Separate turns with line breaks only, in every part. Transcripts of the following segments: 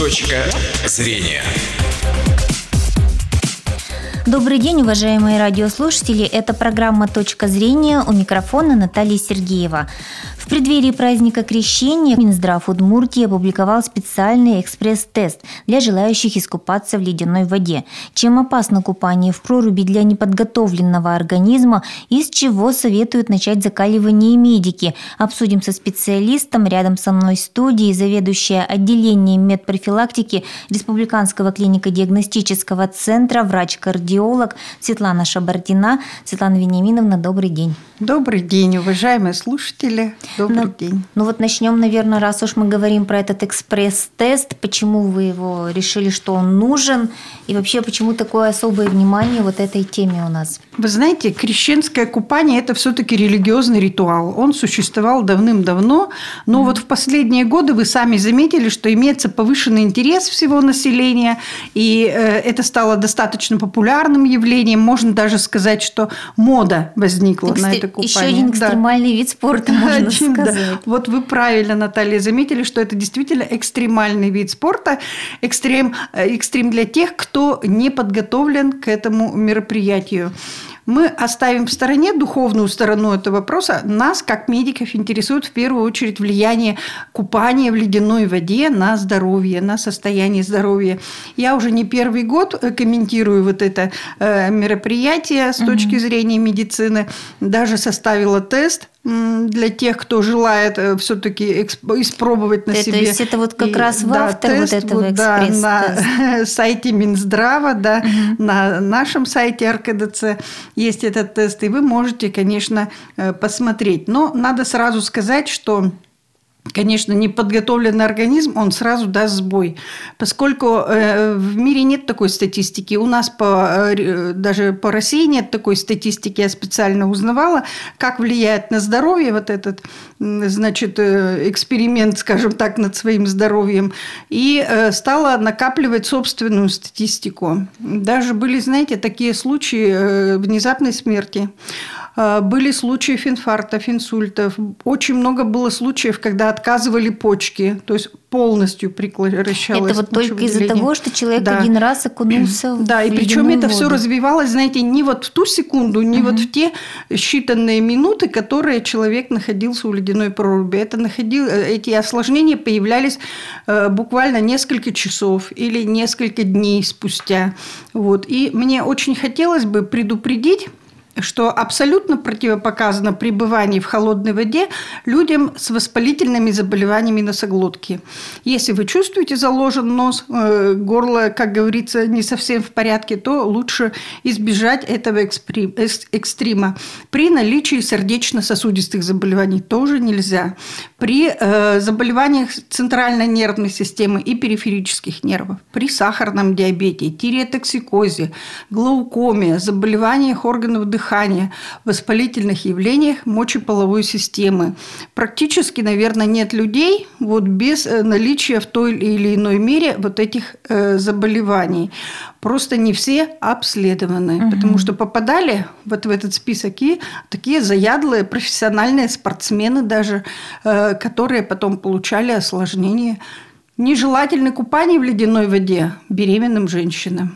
Точка зрения.
Добрый день, уважаемые радиослушатели. Это программа «Точка зрения», у микрофона Наталья Сергеева. В преддверии праздника Крещения Минздрав Удмуртии опубликовал специальный экспресс-тест для желающих искупаться в ледяной воде. Чем опасно купание в проруби для неподготовленного организма и с чего советуют начать закаливание медики? Обсудим со специалистом. Рядом со мной в студии заведующая отделением медпрофилактики Республиканского клинико-диагностического центра, врач-кардиолог Светлана Шабардина. Светлана Вениаминовна, добрый день.
Добрый день, уважаемые слушатели. Добрый день.
Ну вот начнем, наверное, раз уж мы говорим про этот экспресс-тест, почему вы его решили, что он нужен, и вообще почему такое особое внимание вот этой теме у нас?
Вы знаете, крещенское купание – это все-таки религиозный ритуал. Он существовал давным-давно, но вот в последние годы вы сами заметили, что имеется повышенный интерес всего населения, и это стало достаточно популярным явлением. Можно даже сказать, что мода возникла на это купание.
Еще один экстремальный вид спорта, можно сказать.
Да. Вот вы правильно, Наталья, заметили, что это действительно экстремальный вид спорта, экстрим для тех, кто не подготовлен к этому мероприятию. Мы оставим в стороне духовную сторону этого вопроса. Нас, как медиков, интересует в первую очередь влияние купания в ледяной воде на здоровье, на состояние здоровья. Я уже не первый год комментирую вот это мероприятие с точки зрения медицины. Даже составила тест для тех, кто желает все-таки испробовать на себе.
То есть это вот как раз в автор тест, вот этого экспресс-теста.
На сайте Минздрава, на нашем сайте РКДЦ есть этот тест, и вы можете, конечно, посмотреть. Но надо сразу сказать, что, конечно, неподготовленный организм, он сразу даст сбой, поскольку в мире нет такой статистики. У нас даже по России нет такой статистики. Я специально узнавала, как влияет на здоровье вот этот, значит, эксперимент, скажем так, над своим здоровьем, и стала накапливать собственную статистику. Даже были, знаете, такие случаи внезапной смерти. Были случаи инфарктов, инсультов. Очень много было случаев, когда отказывали почки, то есть полностью прекращалось.
Это вот только из-за того, что человек один раз окунулся в
и причем это все развивалось, знаете, не вот в ту секунду, не вот в те считанные минуты, которые человек находился у ледяной проруби. Эти осложнения появлялись буквально несколько часов или несколько дней спустя. Вот. И мне очень хотелось бы предупредить, что абсолютно противопоказано пребывание в холодной воде людям с воспалительными заболеваниями носоглотки. Если вы чувствуете заложен нос, горло, как говорится, не совсем в порядке, то лучше избежать этого экстрима. При наличии сердечно-сосудистых заболеваний тоже нельзя. При заболеваниях центральной нервной системы и периферических нервов, при сахарном диабете, тиреотоксикозе, глаукоме, заболеваниях органов дыхания, воспалительных явлениях мочеполовой системы. Практически, наверное, нет людей без наличия в той или иной мере вот этих заболеваний. Просто не все обследованы, потому что попадали вот в этот список и такие заядлые профессиональные спортсмены даже, которые потом получали осложнения. Нежелательное купание в ледяной воде беременным женщинам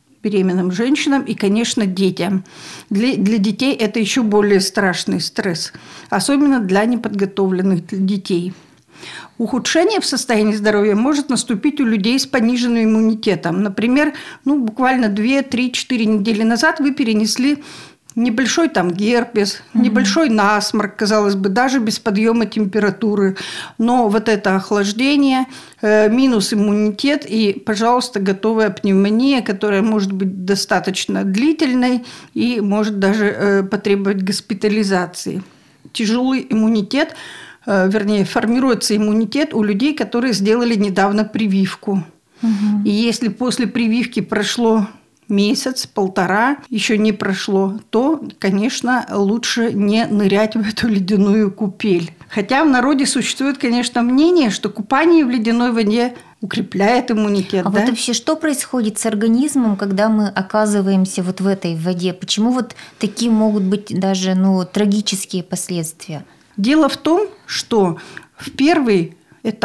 и, конечно, детям. Для детей это еще более страшный стресс, особенно для неподготовленных детей. Ухудшение в состоянии здоровья может наступить у людей с пониженным иммунитетом. Например, буквально 2, 3, 4 недели назад вы перенесли небольшой герпес, небольшой насморк, казалось бы, даже без подъема температуры. Но вот это охлаждение, минус иммунитет и, пожалуйста, готовая пневмония, которая может быть достаточно длительной и может даже потребовать госпитализации. Тяжелый иммунитет, формируется иммунитет у людей, которые сделали недавно прививку. И если после прививки прошло месяц, полтора, еще не прошло, то, конечно, лучше не нырять в эту ледяную купель. Хотя в народе существует, конечно, мнение, что купание в ледяной воде укрепляет иммунитет.
Вот вообще что происходит с организмом, когда мы оказываемся в этой воде? Почему такие могут быть даже трагические последствия?
Дело в том, что в первый этап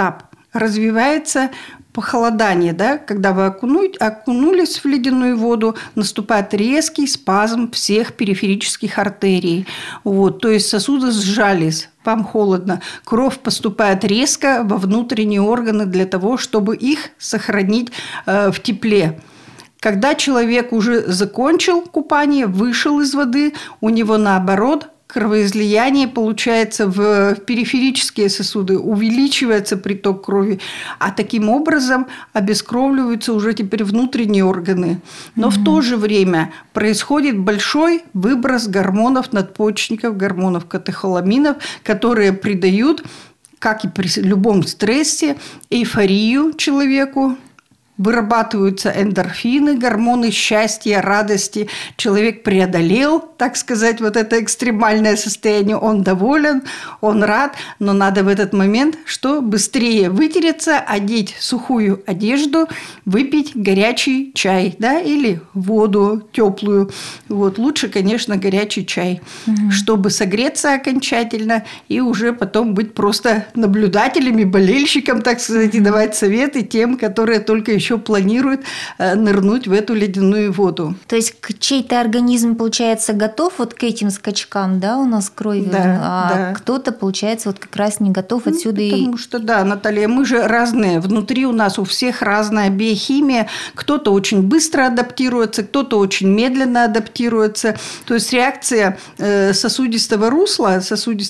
развивается похолодание, да? Когда вы окунулись в ледяную воду, наступает резкий спазм всех периферических артерий. Вот, то есть сосуды сжались, вам холодно. Кровь поступает резко во внутренние органы для того, чтобы их сохранить в тепле. Когда человек уже закончил купание, вышел из воды, у него наоборот кровоизлияние получается в периферические сосуды, увеличивается приток крови, а таким образом обескровливаются уже теперь внутренние органы. Но в то же время происходит большой выброс гормонов надпочечников, гормонов катехоламинов, которые придают, как и при любом стрессе, эйфорию человеку. Вырабатываются эндорфины, гормоны счастья, радости. Человек преодолел, так сказать, вот это экстремальное состояние. Он доволен, он рад, но надо в этот момент что? Быстрее вытереться, одеть сухую одежду, выпить горячий чай, да, или воду теплую. Вот. Лучше, конечно, горячий чай, чтобы согреться окончательно и уже потом быть просто наблюдателем и болельщиком, так сказать, и давать советы тем, которые только еще планируют нырнуть в эту ледяную воду.
То есть чей-то организм, получается, готов вот к этим скачкам, да, у нас крови, да. Кто-то, получается, вот как раз не готов отсюда.
Потому что, да, Наталья, мы же разные. Внутри у нас у всех разная биохимия. Кто-то очень быстро адаптируется, кто-то очень медленно адаптируется. То есть реакция сосудистого русла,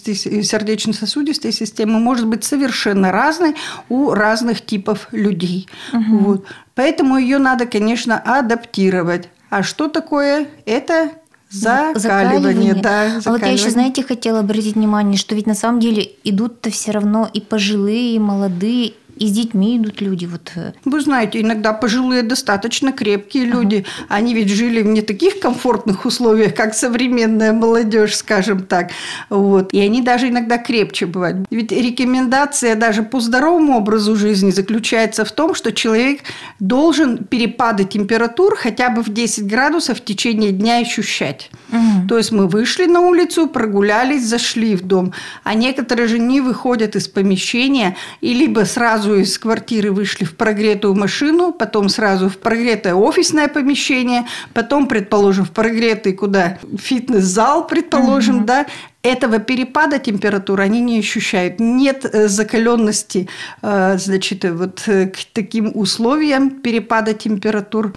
сердечно-сосудистой системы может быть совершенно разной у разных типов людей. Вот. Поэтому ее надо, конечно, адаптировать. А что такое? Это закаливание. Да, закаливание.
А вот я еще, знаете, хотела обратить внимание, что ведь на самом деле идут-то все равно и пожилые, и молодые, и с детьми идут люди. Вот.
Вы знаете, иногда пожилые достаточно крепкие люди. Они ведь жили в не таких комфортных условиях, как современная молодежь, скажем так. Вот. И они даже иногда крепче бывают. Ведь рекомендация даже по здоровому образу жизни заключается в том, что человек должен перепады температур хотя бы в 10 градусов в течение дня ощущать. То есть мы вышли на улицу, прогулялись, зашли в дом. А некоторые же не выходят из помещения и либо сразу из квартиры вышли в прогретую машину, потом сразу в прогретое офисное помещение, потом, предположим, в прогретый куда? Фитнес-зал, предположим, да. Этого перепада температуры они не ощущают. Нет закаленности, значит, вот к таким условиям перепада температур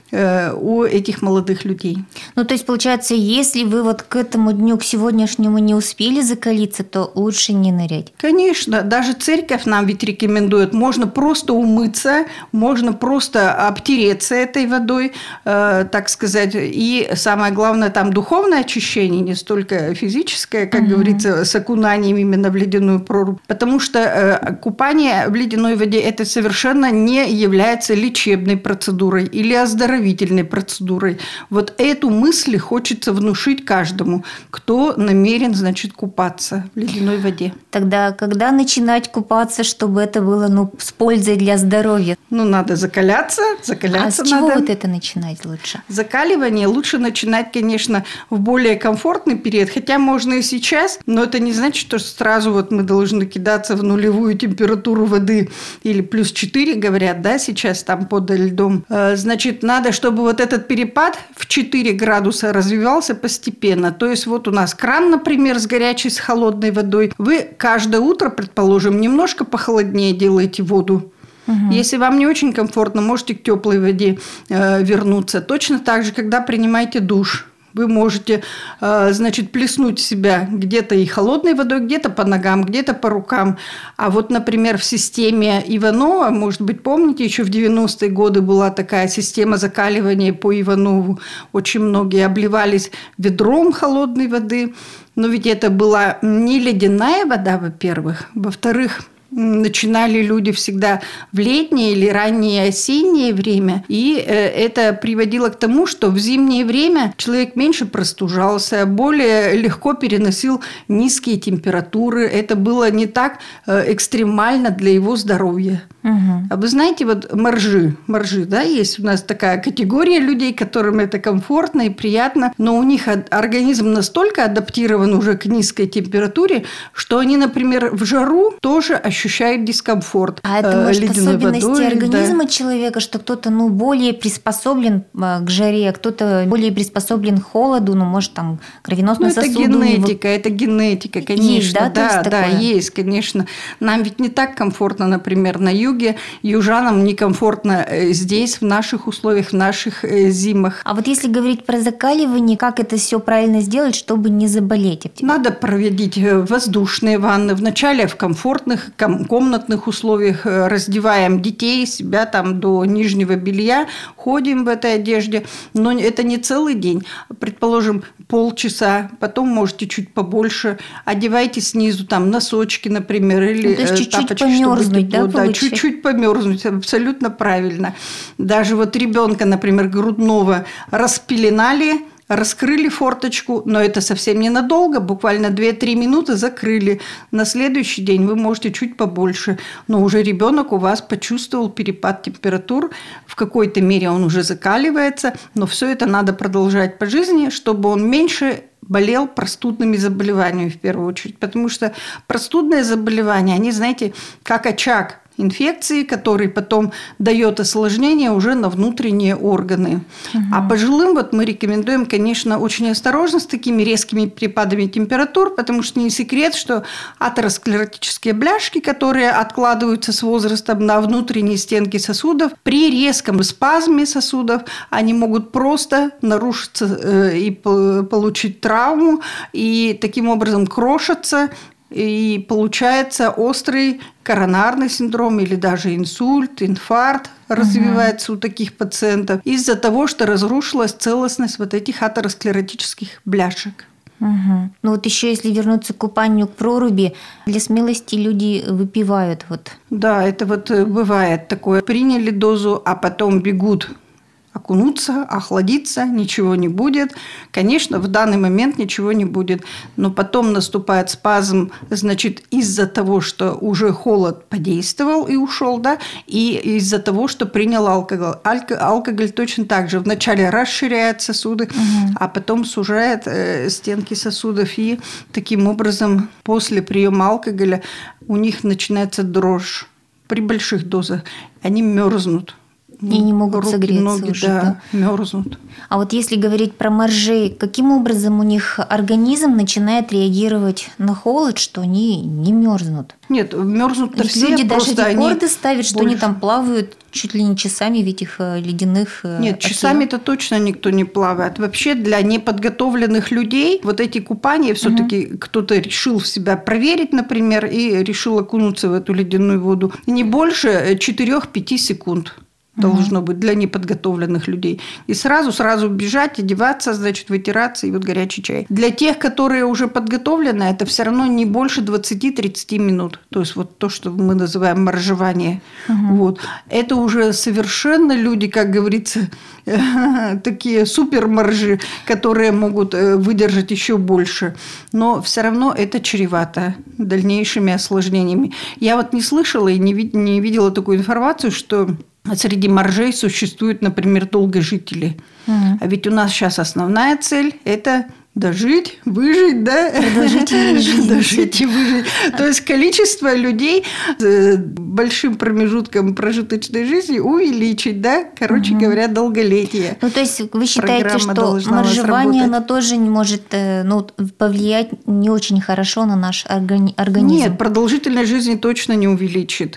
у этих молодых людей.
Ну, то есть, получается, если вы вот к этому дню, к сегодняшнему не успели закалиться, то лучше не нырять.
Конечно. Даже церковь нам ведь рекомендует. Можно просто умыться, можно просто обтереться этой водой, так сказать. И самое главное, там духовное очищение, не столько физическое, как говорится, с окунанием именно в ледяную прорубь. Потому что купание в ледяной воде – это совершенно не является лечебной процедурой или оздоровительной процедурой. Вот эту мысль хочется внушить каждому, кто намерен, значит, купаться в ледяной воде.
Тогда когда начинать купаться, чтобы это было, с пользой для здоровья?
Надо закаляться
А с чего вот это начинать лучше?
Закаливание лучше начинать, конечно, в более комфортный период, хотя можно и сейчас, но это не значит, что сразу вот мы должны кидаться в нулевую температуру воды или плюс 4, говорят, да, сейчас там под льдом. Значит, надо, чтобы вот этот перепад в 4 градуса развивался постепенно. То есть вот у нас кран, например, с горячей, с холодной водой. Вы каждое утро, предположим, немножко похолоднее делаете воду. Если вам не очень комфортно, можете к теплой воде вернуться. Точно так же, когда принимаете душ. Вы можете, значит, плеснуть себя где-то и холодной водой, где-то по ногам, где-то по рукам. А вот, например, в системе Иванова, может быть, помните, еще в 90-е годы была такая система закаливания по Иванову. Очень многие обливались ведром холодной воды. Но ведь это была не ледяная вода, во-первых. Во-вторых, начинали люди всегда в летнее или раннее осеннее время. И это приводило к тому, что в зимнее время человек меньше простужался, более легко переносил низкие температуры. Это было не так экстремально для его здоровья. А вы знаете, вот моржи, да, есть у нас такая категория людей, которым это комфортно и приятно, но у них организм настолько адаптирован уже к низкой температуре, что они, например, в жару тоже ощущают дискомфорт.
А это, может, особенности
водой,
организма человека, что кто-то, более приспособлен к жаре, а кто-то более приспособлен к холоду, может, там, кровеносный сосуд.
Это генетика, конечно.
Есть, да,
есть, конечно. Нам ведь не так комфортно, например, на юге. Южанам некомфортно здесь, в наших условиях, в наших зимах.
А вот если говорить про закаливание, как это все правильно сделать, чтобы не заболеть?
Надо проводить воздушные ванны. Вначале в комфортных комнатных условиях раздеваем детей, себя там до нижнего белья, ходим в этой одежде. Но это не целый день. Предположим, полчаса, потом можете чуть побольше. Одевайте снизу там носочки, например, или
то есть чуть-чуть
тапочки,
померзнуть,
да, чуть-чуть померзнуть, абсолютно правильно. Даже вот ребенка, например, грудного распеленали, раскрыли форточку, но это совсем ненадолго, буквально 2-3 минуты закрыли. На следующий день вы можете чуть побольше, но уже ребенок у вас почувствовал перепад температур, в какой-то мере он уже закаливается, но все это надо продолжать по жизни, чтобы он меньше болел простудными заболеваниями в первую очередь, потому что простудные заболевания, они, знаете, как очаг инфекции, который потом дает осложнение уже на внутренние органы. А пожилым мы рекомендуем, конечно, очень осторожно с такими резкими перепадами температур, потому что не секрет, что атеросклеротические бляшки, которые откладываются с возрастом на внутренние стенки сосудов, при резком спазме сосудов они могут просто нарушиться и получить травму, и таким образом крошатся. И получается острый коронарный синдром или даже инсульт, инфаркт развивается у таких пациентов из-за того, что разрушилась целостность вот этих атеросклеротических бляшек.
Еще если вернуться к купанию к проруби, для смелости люди выпивают.
Да, это бывает такое. Приняли дозу, а потом бегут окунуться, охладиться, ничего не будет. Конечно, в данный момент ничего не будет, но потом наступает спазм, значит, из-за того, что уже холод подействовал и ушел, да, и из-за того, что принял алкоголь. Алкоголь точно так же вначале расширяет сосуды, а потом сужает стенки сосудов, и таким образом после приема алкоголя у них начинается дрожь при больших дозах, они мерзнут.
И не могут
руки,
согреться
ноги,
уже.
Да, мерзнут.
А вот если говорить про моржей, каким образом у них организм начинает реагировать на холод, что они не мерзнут?
Нет, мерзнут-то все.
Люди даже рекорды
они
ставят, что они там плавают чуть ли не часами в этих ледяных
Нет, часами-то точно никто не плавает. Вообще для неподготовленных людей вот эти купания все-таки кто-то решил в себя проверить, например, и решил окунуться в эту ледяную воду. Не больше 4-5 секунд. Должно быть для неподготовленных людей. И сразу бежать, одеваться, значит, вытираться, и горячий чай. Для тех, которые уже подготовлены, это все равно не больше 20-30 минут. То есть то, что мы называем моржевание. Это уже совершенно люди, как говорится, такие суперморжи, которые могут выдержать еще больше. Но все равно это чревато дальнейшими осложнениями. Я не слышала и не видела такую информацию, что среди моржей существуют, например, долгожители. А ведь у нас сейчас основная цель – это дожить, выжить, да?
Продолжительной жизни.
Дожить и выжить. То есть количество людей с большим промежутком прожиточной жизни увеличить, да? Короче говоря, долголетие.
То есть вы считаете, что моржевание, оно тоже не может повлиять не очень хорошо на наш организм?
Нет, продолжительность жизни точно не увеличит.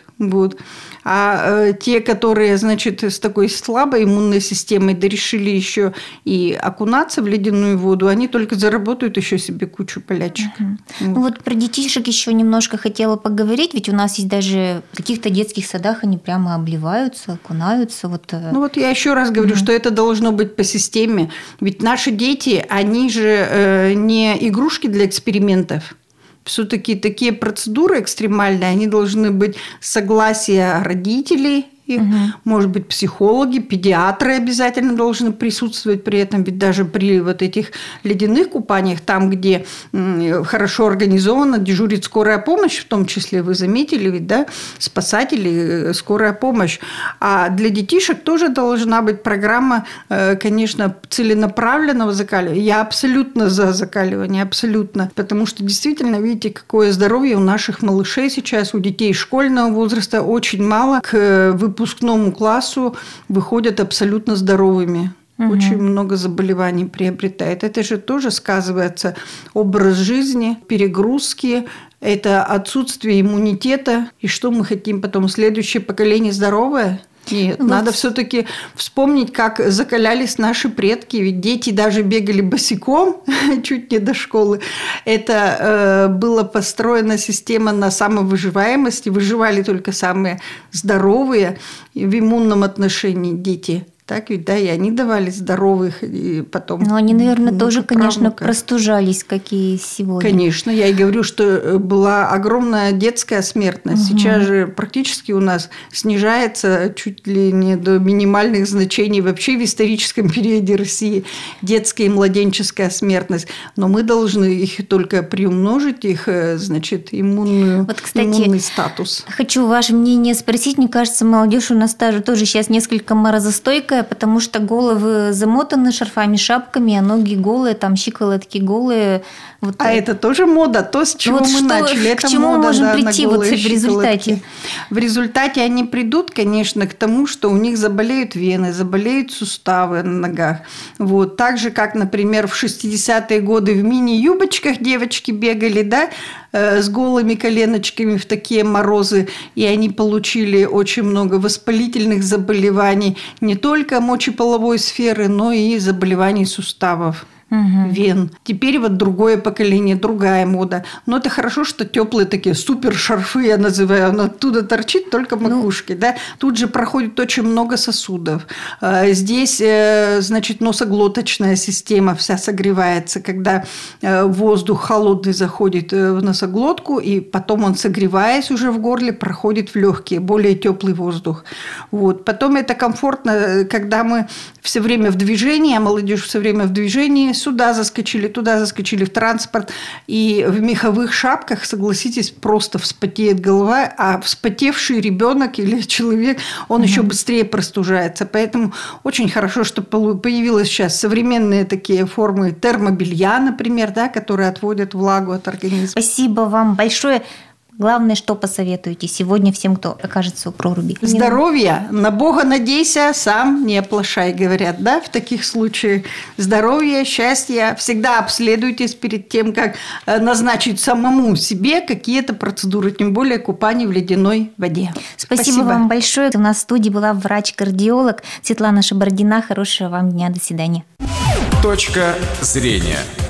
А те, которые, значит, с такой слабой иммунной системой решили еще и окунаться в ледяную воду, они только заработают еще себе кучу болячек.
Про детишек еще немножко хотела поговорить, ведь у нас есть даже в каких-то детских садах они прямо обливаются, окунаются.
Я еще раз говорю, что это должно быть по системе. Ведь наши дети, они же не игрушки для экспериментов. Все-таки такие процедуры экстремальные, они должны быть согласие родителей, их, может быть, психологи, педиатры обязательно должны присутствовать при этом, ведь даже при вот этих ледяных купаниях, там, где хорошо организовано, дежурит скорая помощь, в том числе, вы заметили, ведь, да, спасатели, скорая помощь. А для детишек тоже должна быть программа, конечно, целенаправленного закаливания. Я абсолютно за закаливание, абсолютно, потому что действительно, видите, какое здоровье у наших малышей сейчас, у детей школьного возраста очень мало к выпускному классу выходят абсолютно здоровыми. Очень много заболеваний приобретает. Это же тоже сказывается образ жизни, перегрузки, это отсутствие иммунитета. И что мы хотим потом? Следующее поколение здоровое? Нет, надо все-таки вспомнить, как закалялись наши предки. Ведь дети даже бегали босиком чуть не до школы. Это была построена система на самовыживаемости. Выживали только самые здоровые в иммунном отношении дети. Так ведь, да, и они давали здоровых, и потом...
Но они, наверное, тоже, конечно, простужались, какие сегодня.
Конечно, я и говорю, что была огромная детская смертность. Сейчас же практически у нас снижается чуть ли не до минимальных значений вообще в историческом периоде России детская и младенческая смертность. Но мы должны их только приумножить, их, значит, иммунный статус.
Хочу ваше мнение спросить. Мне кажется, молодежь у нас тоже сейчас несколько морозостойкая, потому что головы замотаны шарфами, шапками, а ноги голые, там щиколотки голые. Вот.
А это тоже мода, то, с чего мы начали.
К чему мы можем прийти в результате?
В результате они придут, конечно, к тому, что у них заболеют вены, заболеют суставы на ногах. Вот. Так же, как, например, в 60-е годы в мини-юбочках девочки бегали, да, с голыми коленочками в такие морозы, и они получили очень много воспалительных заболеваний, не только мочеполовой сферы, но и заболеваний суставов. Вен. Теперь вот другое поколение, другая мода. Но это хорошо, что теплые такие супер шарфы, я называю, он оттуда торчит только макушки. Да? Тут же проходит очень много сосудов. Здесь, значит, носоглоточная система вся согревается, когда воздух холодный заходит в носоглотку, и потом он, согреваясь уже в горле, проходит в легкие, более теплый воздух. Вот. Потом это комфортно, когда мы все время в движении, а молодежь все время в движении, сюда заскочили, туда заскочили в транспорт. И в меховых шапках, согласитесь, просто вспотеет голова, а вспотевший ребенок или человек, он еще быстрее простужается. Поэтому очень хорошо, что появились сейчас современные такие формы термобелья, например, да, которые отводят влагу от организма.
Спасибо вам большое. Главное, что посоветуете сегодня всем, кто окажется у проруби?
Здоровье. На Бога надейся, сам не оплошай, говорят, да, в таких случаях. Здоровье, счастье. Всегда обследуйтесь перед тем, как назначить самому себе какие-то процедуры, тем более купание в ледяной воде.
Спасибо вам большое. У нас в студии была врач-кардиолог Светлана Шабардина. Хорошего вам дня. До свидания.
Точка зрения.